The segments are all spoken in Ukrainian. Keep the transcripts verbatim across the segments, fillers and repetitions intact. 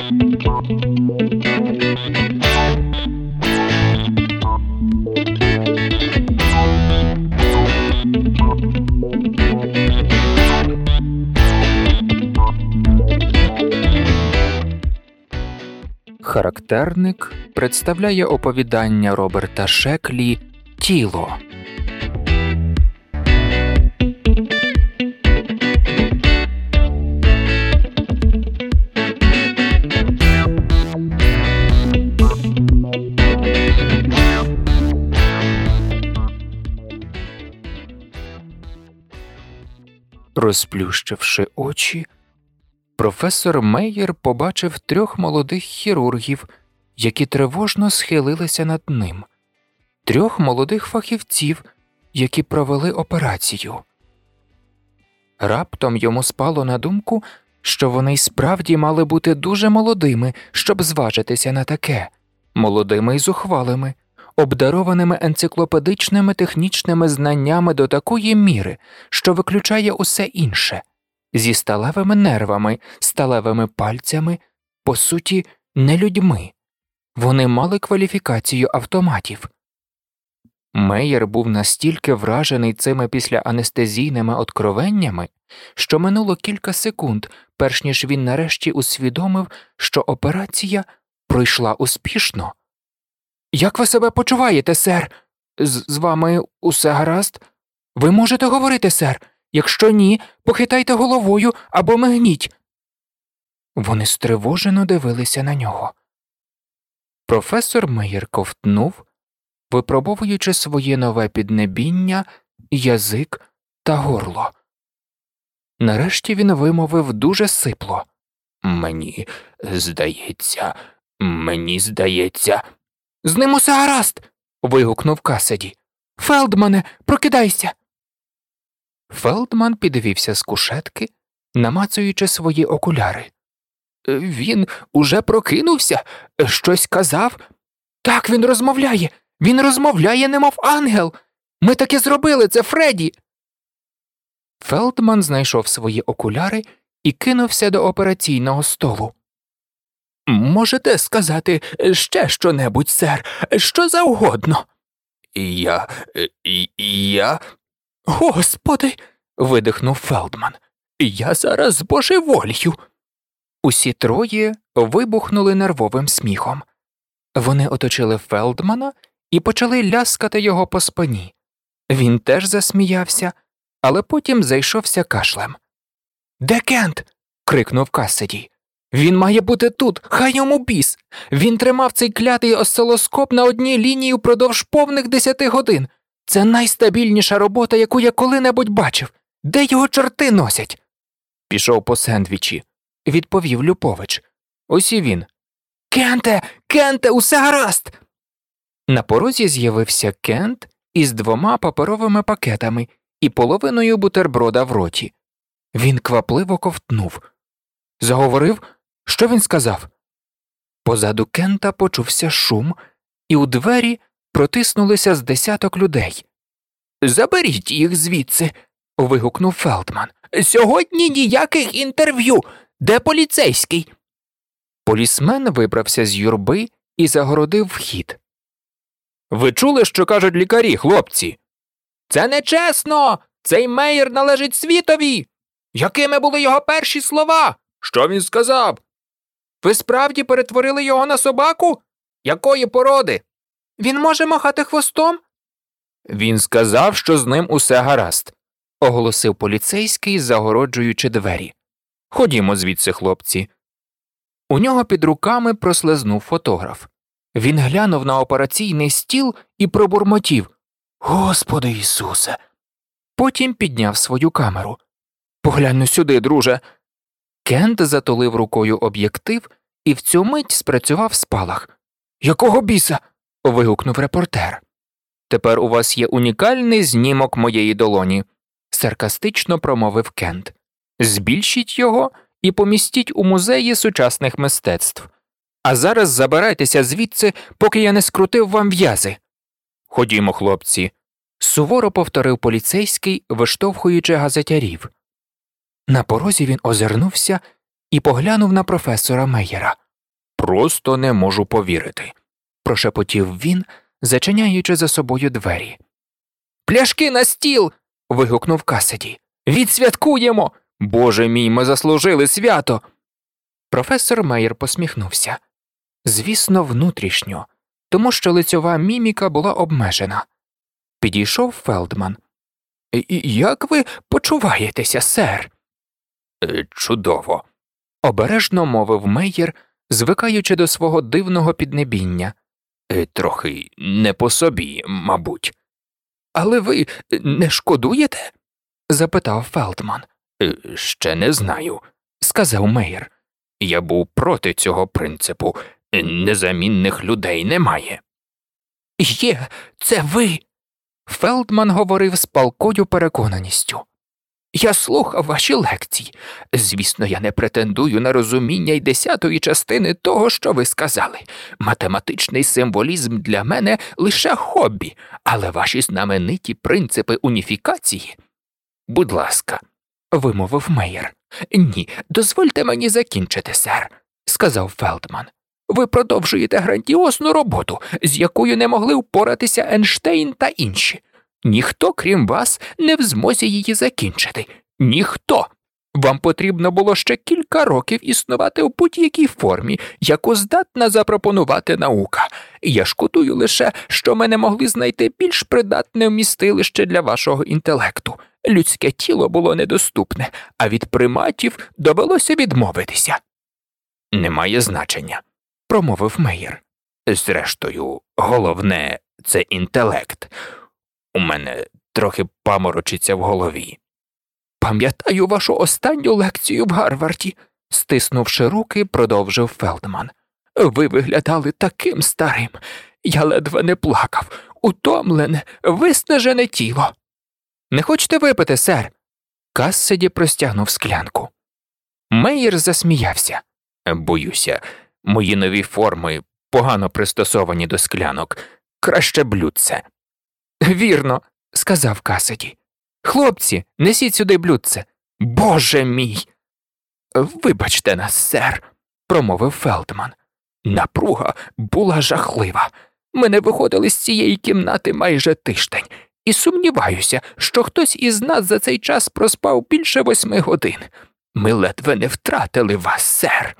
Характерник представляє оповідання Роберта Шеклі «Тіло». Розплющивши очі, професор Мейєр побачив трьох молодих хірургів, які тривожно схилилися над ним, трьох молодих фахівців, які провели операцію. Раптом йому спало на думку, що вони й справді мали бути дуже молодими, щоб зважитися на таке, молодими й зухвалими, обдарованими енциклопедичними технічними знаннями до такої міри, що виключає усе інше, зі сталевими нервами, сталевими пальцями, по суті, не людьми. Вони мали кваліфікацію автоматів. Мейєр був настільки вражений цими післяанестезійними откровеннями, що минуло кілька секунд, перш ніж він нарешті усвідомив, що операція пройшла успішно. «Як ви себе почуваєте, сер? З, з вами усе гаразд? Ви можете говорити, сер? Якщо ні, похитайте головою або мигніть». Вони стривожено дивилися на нього. Професор Мейєр ковтнув, випробовуючи своє нове піднебіння, язик та горло. Нарешті він вимовив дуже сипло. «Мені здається, мені здається...» «З ним усе гаразд!» – вигукнув Касіді. «Фелдмане, прокидайся!» Фелдман підвівся з кушетки, намацуючи свої окуляри. «Він уже прокинувся? Щось казав?» «Так, він розмовляє! Він розмовляє, немов ангел! Ми таки зробили це, Фредді!» Фелдман знайшов свої окуляри і кинувся до операційного столу. «Можете сказати ще що-небудь, сер? Що завгодно?» «Я... я...» «Господи!» – видихнув Фелдман. «Я зараз божеволію!» Усі троє вибухнули нервовим сміхом. Вони оточили Фелдмана і почали ляскати його по спині. Він теж засміявся, але потім зайшовся кашлем. «Де Кент?» – крикнув Касіді. «Він має бути тут, хай йому біс! Він тримав цей клятий осцилоскоп на одній лінії впродовж повних десяти годин. Це найстабільніша робота, яку я коли-небудь бачив. Де його чорти носять?» «Пішов по сендвічі», – відповів Люпович. «Ось і він». «Кенте! Кенте, усе гаразд!» На порозі з'явився Кент із двома паперовими пакетами і половиною бутерброда в роті. Він квапливо ковтнув. Заговорив? Що він сказав? Позаду Кента почувся шум, і у двері протиснулися з десяток людей. «Заберіть їх звідси!» – вигукнув Фелдман. «Сьогодні ніяких інтерв'ю! Де поліцейський?» Полісмен вибрався з юрби і загородив вхід. «Ви чули, що кажуть лікарі, хлопці?» «Це нечесно! Цей Мейєр належить світові! Якими були його перші слова? Що він сказав? Ви справді перетворили його на собаку? Якої породи? Він може махати хвостом?» «Він сказав, що з ним усе гаразд», – оголосив поліцейський, загороджуючи двері. «Ходімо звідси, хлопці». У нього під руками прослизнув фотограф. Він глянув на операційний стіл і пробурмотів: «Господи Ісусе!» Потім підняв свою камеру. «Поглянь сюди, друже!» Кент затулив рукою об'єктив, і в цю мить спрацював спалах. «Якого біса?» – вигукнув репортер. «Тепер у вас є унікальний знімок моєї долоні», – саркастично промовив Кент. «Збільшіть його і помістіть у музеї сучасних мистецтв. А зараз забирайтеся звідси, поки я не скрутив вам в'язи». «Ходімо, хлопці», – суворо повторив поліцейський, виштовхуючи газетярів. На порозі він озирнувся і поглянув на професора Мейєра. просто не можу повірити», – прошепотів він, зачиняючи за собою двері. «Пляшки на стіл!» – вигукнув Касиді. «Відсвяткуємо! Боже мій, ми заслужили свято!» Професор Мейєр посміхнувся. Звісно, внутрішньо, тому що лицьова міміка була обмежена. Підійшов Фелдман. «Як ви почуваєтеся, сер?» «Чудово», – обережно мовив Мейєр, звикаючи до свого дивного піднебіння. «Трохи не по собі, мабуть». «Але ви не шкодуєте?» – запитав Фелдман. «Ще не знаю», – сказав Мейєр. «Я був проти цього принципу. Незамінних людей немає». «Є, це ви!» Фелдман говорив з палкою переконаністю. «Я слухав ваші лекції. Звісно, я не претендую на розуміння й десятої частини того, що ви сказали. Математичний символізм для мене – лише хобі, але ваші знамениті принципи уніфікації…» «Будь ласка», – вимовив Мейєр. «Ні, дозвольте мені закінчити, сер», – сказав Фелдман. «Ви продовжуєте грандіозну роботу, з якою не могли впоратися Ейнштейн та інші. Ніхто, крім вас, не в змозі її закінчити. Ніхто. Вам потрібно було ще кілька років існувати у будь-якій формі, яку здатна запропонувати наука. Я шкодую лише, що ми не могли знайти більш придатне вмістилище для вашого інтелекту. Людське тіло було недоступне, а від приматів довелося відмовитися». «Немає значення», – промовив Мейєр. «Зрештою, головне – це інтелект. У мене трохи паморочиться в голові». «Пам'ятаю вашу останню лекцію в Гарварді», – стиснувши руки, продовжив Фелдман. «Ви виглядали таким старим. Я ледве не плакав. Утомлене, виснажене тіло». «Не хочете випити, сер?» Кассиді простягнув склянку. Мейєр засміявся. «Боюся, мої нові форми погано пристосовані до склянок. Краще блюдце». «Вірно», – сказав Кассиді. «Хлопці, несіть сюди блюдце. Боже мій!» «Вибачте нас, сер», – промовив Фелдман. «Напруга була жахлива. Ми не виходили з цієї кімнати майже тиждень. І сумніваюся, що хтось із нас за цей час проспав більше восьми годин. Ми ледве не втратили вас, сер».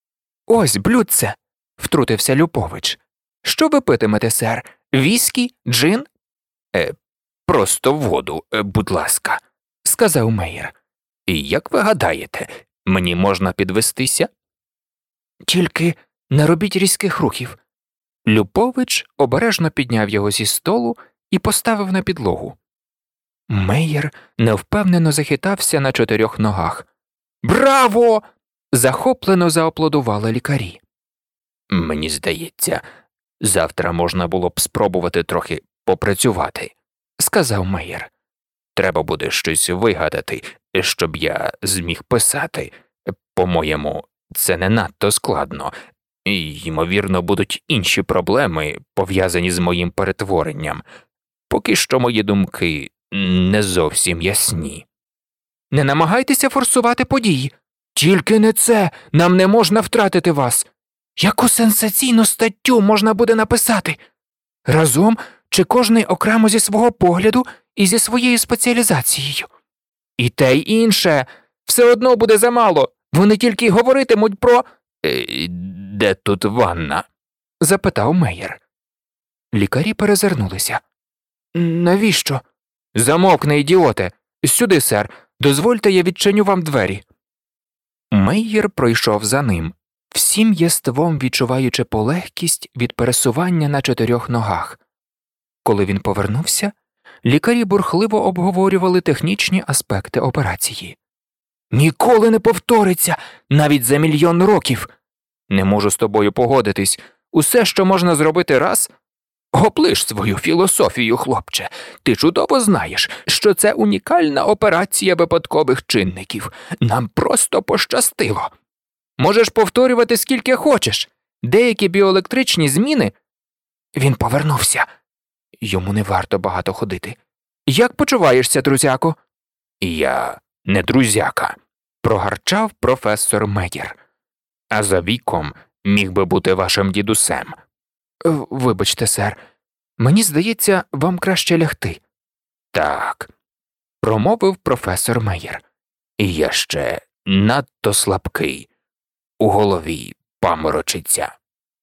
«Ось блюдце», – втрутився Люпович. «Що ви питимете, сер? Віскі? Джин?» «Е, просто воду, будь ласка», – сказав Мейєр. «І як ви гадаєте, мені можна підвестися?» «Тільки не робіть різких рухів». Люпович обережно підняв його зі столу і поставив на підлогу. Мейєр невпевнено захитався на чотирьох ногах. «Браво!» – захоплено зааплодували лікарі. «Мені здається, завтра можна було б спробувати трохи попрацювати», – сказав Мейєр. «Треба буде щось вигадати, щоб я зміг писати. По-моєму, це не надто складно. І, ймовірно, будуть інші проблеми, пов'язані з моїм перетворенням. Поки що мої думки не зовсім ясні». «Не намагайтеся форсувати події. Тільки не це, нам не можна втратити вас. Яку сенсаційну статтю можна буде написати? Разом чи кожний окремо зі свого погляду і зі своєю спеціалізацією? І те й інше. Все одно буде замало. Вони тільки й говоритимуть про…» е, «Де тут ванна?» – запитав Мейєр. Лікарі перезирнулися. «Навіщо?» «Замовкни, ідіоте! Сюди, сер. Дозвольте, я відчиню вам двері». Мейєр пройшов за ним, всім єством відчуваючи полегкість від пересування на чотирьох ногах. Коли він повернувся, лікарі бурхливо обговорювали технічні аспекти операції. «Ніколи не повториться, навіть за мільйон років!» «Не можу з тобою погодитись. Усе, що можна зробити раз…» «Оближ свою філософію, хлопче. Ти чудово знаєш, що це унікальна операція випадкових чинників. Нам просто пощастило. Можеш повторювати скільки хочеш. Деякі біоелектричні зміни…» Він повернувся. Йому не варто багато ходити. «Як почуваєшся, друзяко?» «Я не друзяка», – прогарчав професор Мейєр. «А за віком міг би бути вашим дідусем. Вибачте, сер, мені здається, вам краще лягти. Так, промовив професор Мейєр. І я ще надто слабкий. У голові паморочиться.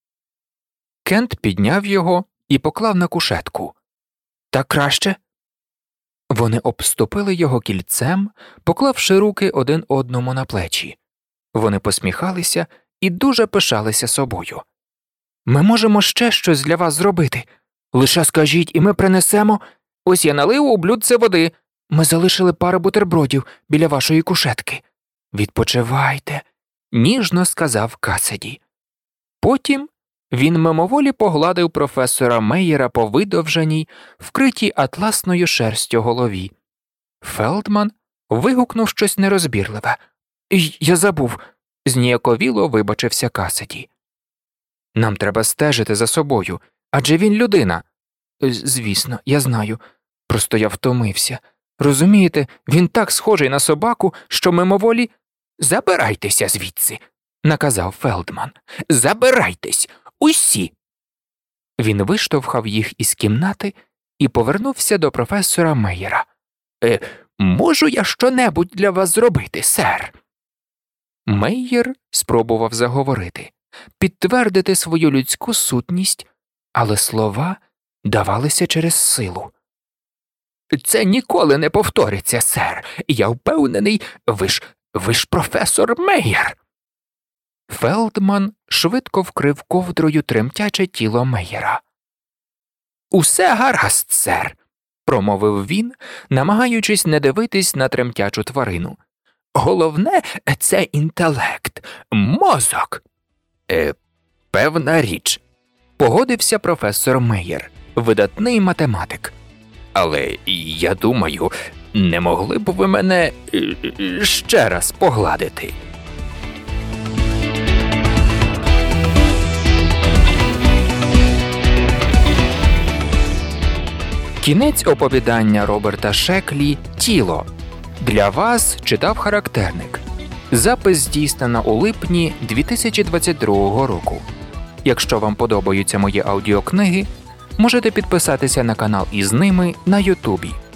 Кент підняв його і поклав на кушетку. Так краще? Вони обступили його кільцем, поклавши руки один одному на плечі. Вони посміхалися і дуже пишалися собою. Ми можемо ще щось для вас зробити. Лише скажіть, і ми принесемо. Ось я налив у блюдце води. Ми залишили пару бутербродів біля вашої кушетки. Відпочивайте, ніжно сказав Касиді. Потім він мимоволі погладив професора Мейєра по видовженій, вкритій атласною шерстю голові. Фелдман вигукнув щось нерозбірливе. «Я забув», – зніяковіло вибачився Касиді. «Нам треба стежити за собою, адже він людина». «Звісно, я знаю. Просто я втомився. Розумієте, він так схожий на собаку, що мимоволі...» «Забирайтеся звідси», – наказав Фелдман. «Забирайтесь! Усі!» Він виштовхав їх із кімнати і повернувся до професора Мейєра. «Е, можу я що-небудь для вас зробити, сер?» Мейєр спробував заговорити, підтвердити свою людську сутність, але слова давалися через силу. «Це ніколи не повториться, сер. Я впевнений, ви ж, ви ж професор Мейєр!» Фелдман швидко вкрив ковдрою тремтяче тіло Мейєра. «Усе гаразд, сер», – промовив він, намагаючись не дивитись на тремтячу тварину. «Головне – це інтелект, мозок». «Е, певна річ», – погодився професор Мейєр, видатний математик. «Але, я думаю, не могли б ви мене ще раз погладити?» Кінець оповідання Роберта Шеклі «Тіло». Для вас читав Характерник. Запис здійснено у липні дві тисячі двадцять другого року. Якщо вам подобаються мої аудіокниги, можете підписатися на канал із ними на Ютубі.